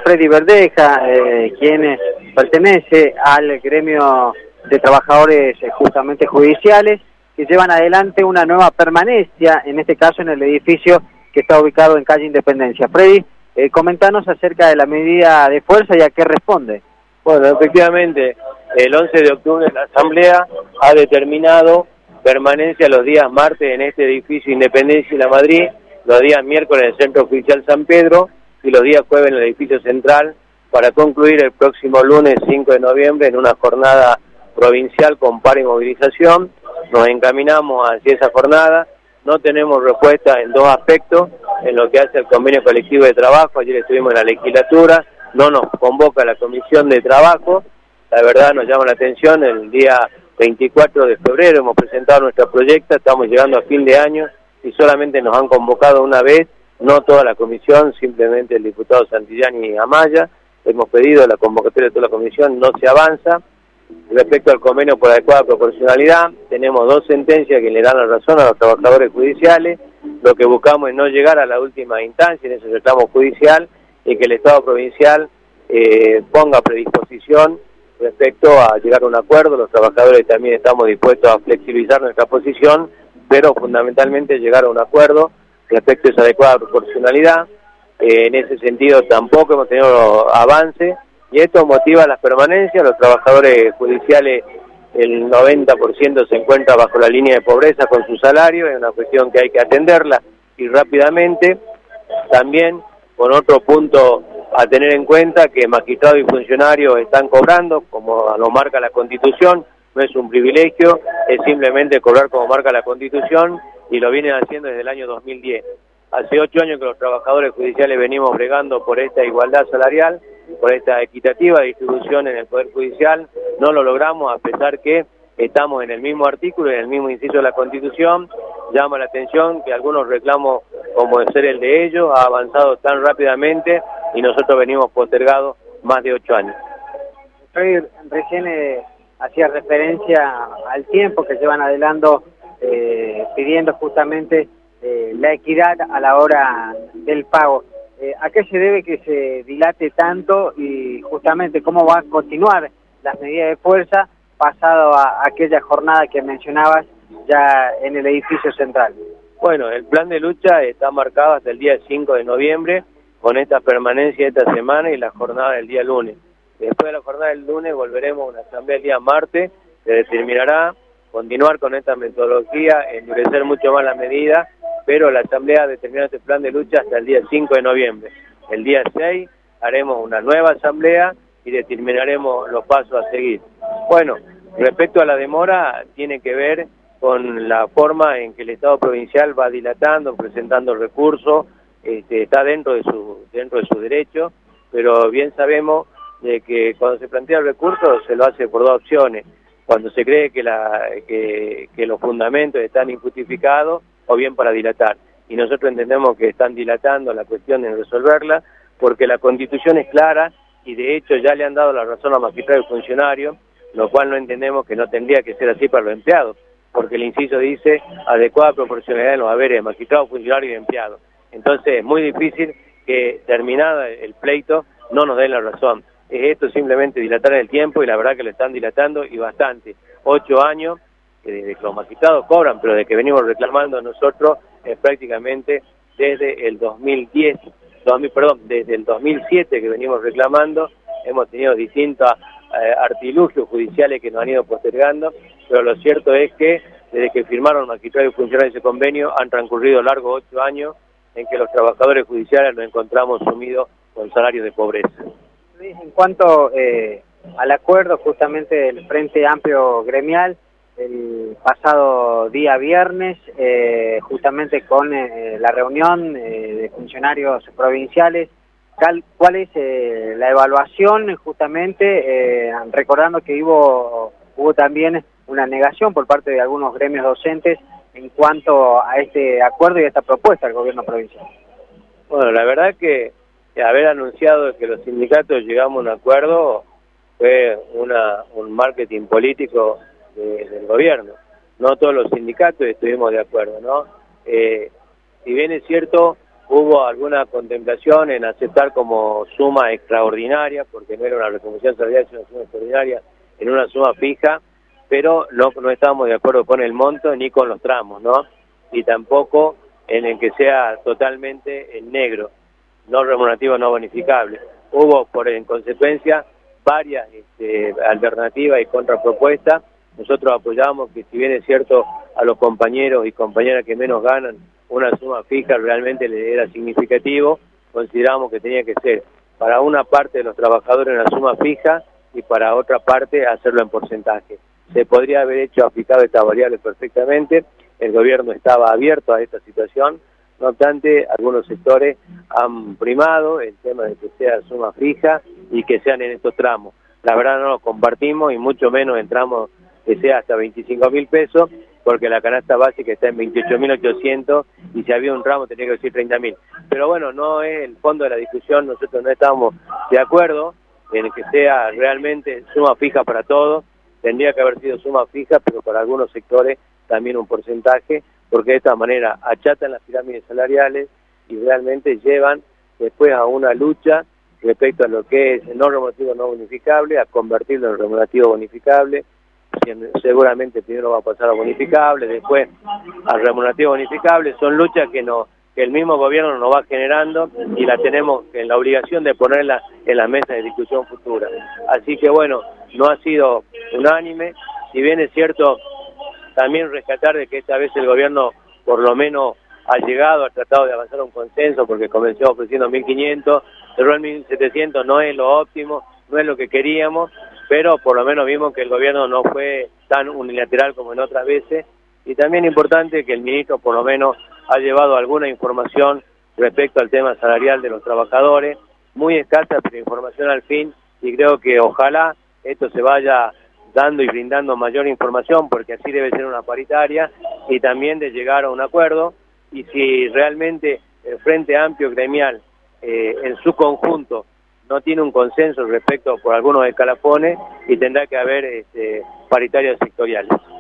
Freddy Verdeja, quien pertenece al gremio de trabajadores justamente judiciales, que llevan adelante una nueva permanencia, en este caso en el edificio que está ubicado en calle Independencia. Freddy, comentanos acerca de la medida de fuerza y a qué responde. Bueno, efectivamente, el 11 de octubre la Asamblea ha determinado permanencia los días martes en este edificio Independencia y La Madrid, los días miércoles en el Centro Judicial San Pedro y los días jueves en el edificio central, para concluir el próximo lunes 5 de noviembre en una jornada provincial con paro y movilización. Nos encaminamos hacia esa jornada. No tenemos respuesta en dos aspectos, en lo que hace el convenio colectivo de trabajo. Ayer estuvimos en la legislatura, no nos convoca la comisión de trabajo. La verdad nos llama la atención, el día 24 de febrero hemos presentado nuestra proyecta, estamos llegando a fin de año y solamente nos han convocado una vez, no toda la comisión, simplemente el diputado Santillani y Amaya. Hemos pedido la convocatoria de toda la comisión, no se avanza. Respecto al convenio por adecuada proporcionalidad, tenemos dos sentencias que le dan la razón a los trabajadores judiciales. Lo que buscamos es no llegar a la última instancia en ese reclamo judicial y que el Estado provincial ponga predisposición respecto a llegar a un acuerdo. Los trabajadores también estamos dispuestos a flexibilizar nuestra posición, pero fundamentalmente llegar a un acuerdo respecto a esa adecuada proporcionalidad. En ese sentido tampoco hemos tenido avance y esto motiva las permanencias. Los trabajadores judiciales, el 90% se encuentra bajo la línea de pobreza con su salario, es una cuestión que hay que atenderla y rápidamente. También con otro punto a tener en cuenta, que magistrados y funcionarios están cobrando como lo marca la Constitución, no es un privilegio, es simplemente cobrar como marca la Constitución y lo vienen haciendo desde el año 2010. Hace 8 años que los trabajadores judiciales venimos bregando por esta igualdad salarial, por esta equitativa distribución en el Poder Judicial. No lo logramos a pesar que estamos en el mismo artículo, en el mismo inciso de la Constitución. Llama la atención que algunos reclamos, como de ser el de ellos, ha avanzado tan rápidamente y nosotros venimos postergados más de 8 años. Recién hacía referencia al tiempo que llevan adelantando pidiendo justamente la equidad a la hora del pago. ¿A qué se debe que se dilate tanto y justamente cómo va a continuar las medidas de fuerza pasado a aquella jornada que mencionabas ya en el edificio central? Bueno, el plan de lucha está marcado hasta el día 5 de noviembre con esta permanencia esta semana y la jornada del día lunes. Después de la jornada del lunes volveremos a una asamblea el día martes, que determinará continuar con esta metodología, endurecer mucho más la medida, pero la Asamblea determinó este plan de lucha hasta el día 5 de noviembre. El día 6 haremos una nueva Asamblea y determinaremos los pasos a seguir. Bueno, respecto a la demora, tiene que ver con la forma en que el Estado provincial va dilatando, presentando recursos, está dentro de su derecho, pero bien sabemos de que cuando se plantea el recurso se lo hace por dos opciones: cuando se cree que los fundamentos están injustificados, o bien para dilatar. Y nosotros entendemos que están dilatando la cuestión en resolverla, porque la Constitución es clara y de hecho ya le han dado la razón a magistrados y funcionarios, lo cual no entendemos que no tendría que ser así para los empleados, porque el inciso dice adecuada proporcionalidad en los haberes de magistrados, funcionarios y empleados. Entonces es muy difícil que terminada el pleito no nos den la razón. Es esto simplemente dilatar el tiempo y la verdad que lo están dilatando y bastante. 8 años desde que los magistrados cobran, pero de que venimos reclamando nosotros es prácticamente desde el 2007 que venimos reclamando. Hemos tenido distintos artilugios judiciales que nos han ido postergando, pero lo cierto es que desde que firmaron magistrados y funcionarios ese convenio han transcurrido largos 8 años en que los trabajadores judiciales nos encontramos sumidos con salarios de pobreza. En cuanto al acuerdo justamente del Frente Amplio Gremial, el pasado día viernes, justamente con la reunión de funcionarios provinciales, ¿cuál es la evaluación justamente, recordando que hubo también una negación por parte de algunos gremios docentes en cuanto a este acuerdo y a esta propuesta del gobierno provincial? Bueno, la verdad que haber anunciado que los sindicatos llegamos a un acuerdo fue un marketing político del gobierno. No todos los sindicatos estuvimos de acuerdo, ¿no? Si bien es cierto hubo alguna contemplación en aceptar como suma extraordinaria, porque no era una reconversión salarial, sino una suma extraordinaria, en una suma fija, pero no estábamos de acuerdo con el monto ni con los tramos, ¿no? Y tampoco en el que sea totalmente en negro, no remunerativo, no bonificable. Hubo, en consecuencia, varias alternativas y contrapropuestas. Nosotros apoyamos que, si bien es cierto, a los compañeros y compañeras que menos ganan, una suma fija realmente le era significativo, consideramos que tenía que ser para una parte de los trabajadores una suma fija y para otra parte hacerlo en porcentaje. Se podría haber hecho aplicado esta variable perfectamente, el gobierno estaba abierto a esta situación, no obstante, algunos sectores han primado el tema de que sea suma fija y que sean en estos tramos. La verdad no lo compartimos y mucho menos en tramos que sea hasta 25.000 pesos, porque la canasta básica está en 28.800 y si había un ramo tenía que decir 30.000. Pero bueno, no es el fondo de la discusión, nosotros no estamos de acuerdo en que sea realmente suma fija para todos, tendría que haber sido suma fija, pero para algunos sectores también un porcentaje, porque de esta manera achatan las pirámides salariales y realmente llevan después a una lucha respecto a lo que es no remunerativo no bonificable, a convertirlo en remunerativo bonificable. Seguramente primero va a pasar a bonificable, después a remunerativo bonificable. Son luchas que el mismo gobierno nos va generando y la tenemos en la obligación de ponerla en la mesa de discusión futura. Así que bueno, no ha sido unánime, si bien es cierto también rescatar de que esta vez el gobierno por lo menos ha tratado de avanzar a un consenso, porque comenzó ofreciendo 1.500, cerró en 1.700, no es lo óptimo, no es lo que queríamos, pero por lo menos vimos que el gobierno no fue tan unilateral como en otras veces, y también importante que el ministro por lo menos ha llevado alguna información respecto al tema salarial de los trabajadores, muy escasa, pero información al fin, y creo que ojalá esto se vaya dando y brindando mayor información, porque así debe ser una paritaria, y también de llegar a un acuerdo, y si realmente el Frente Amplio Gremial en su conjunto no tiene un consenso respecto por algunos escalafones, y tendrá que haber paritarias sectoriales.